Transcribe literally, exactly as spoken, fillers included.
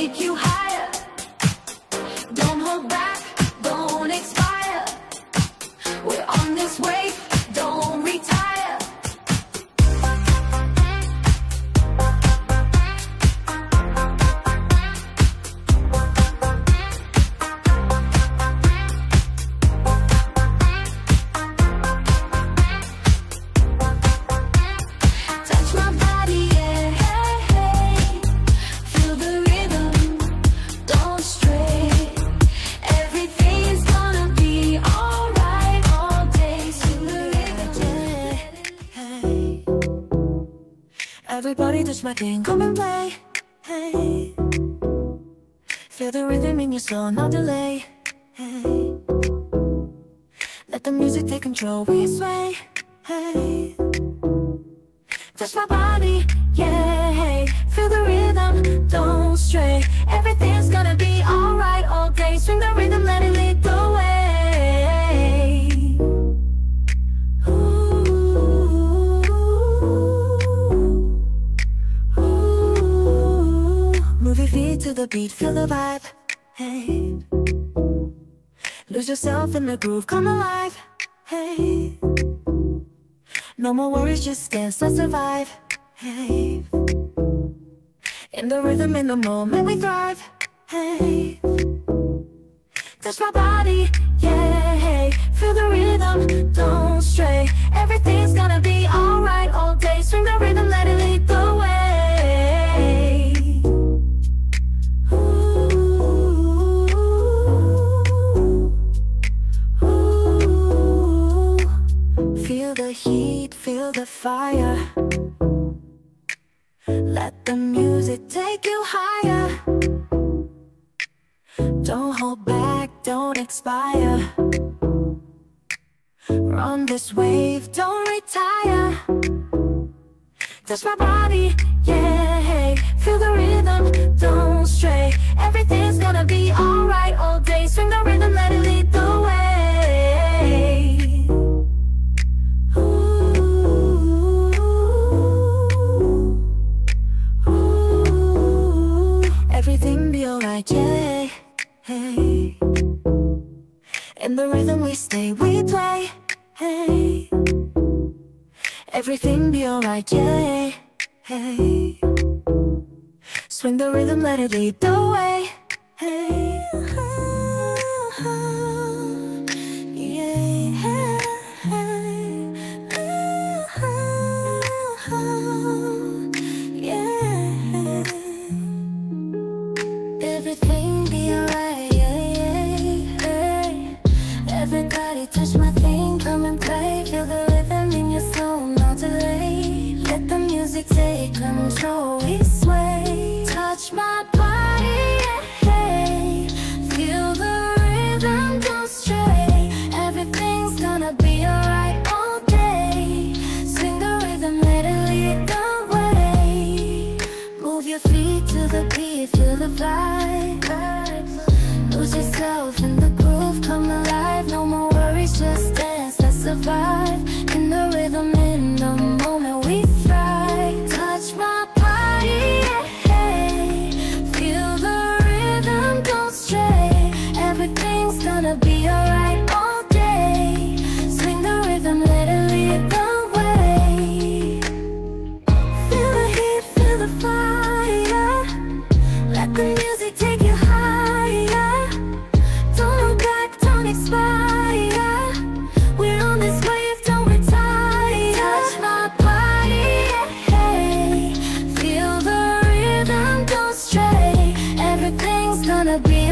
take you higher. Don't hold back, don't expire. We're on this wave, don't retire. Touch my body, yeah, hey, hey. Feel the rhythm, don't stray. Everything's gonna be alright all day. Feel the rhythm, Hey, everybody touch my thing, come and play. Hey, feel the rhythm in your soul, no delay. Hey, let the music take control, we sway. Hey, touch my body, yeah. Hey, feel the rhythm, don't stray. Everything's gonna be alright all day. Swing the rhythm, let it lead the way. Ooh, ooh. Move your feet to the beat, feel the vibe. Hey, lose yourself in the groove, come alive. Hey, no more worries, just dance, let's survive. Hey, in the rhythm, in the moment we thrive. Hey, touch my body, yeah. Hey, feel the rhythm, don't stray. Everything's gonna be alright all day. Swing the rhythm, let it lead the way. Ooh, ooh. Feel the heat, feel the fire. Let the music take you higher. Don't hold back, don't expire. Run this wave, don't retire. Touch my body, yeah. Hey, feel the rhythm, don't stray. Everything's gonna be alright all day. Swing the rhythm, let it lead the way. Everything be alright, yeah. Hey, in the rhythm we stay, we play. Hey, everything be alright, yeah. Hey, swing the rhythm, let it lead the way. Hey, yeah. Yeah. Everything be alright, yeah, yeah, yeah. Everybody touch my thing, come and play. Feel the rhythm in your soul, no delay. Let the music take control, we sway. Touch my body, yeah, hey. Feel the rhythm, don't stray. Everything's gonna be alright all day. Swing the rhythm, let it lead the way. Move your feet to the beat, feel the vibe. Lose yourself in the groove, come alive. No more worries, just dance, let's survive. In the rhythm, in the moment we thrive. Touch my body, yeah, hey. Feel the rhythm, don't stray. Everything's gonna be alright all day. Swing the rhythm, let it lead the way. Feel the heat, feel the fire. Let the music take you higher. Don't hold back, don't expire. We're on this wave, don't retire. Touch my body, yeah, hey. Feel the rhythm, don't stray. Everything's gonna be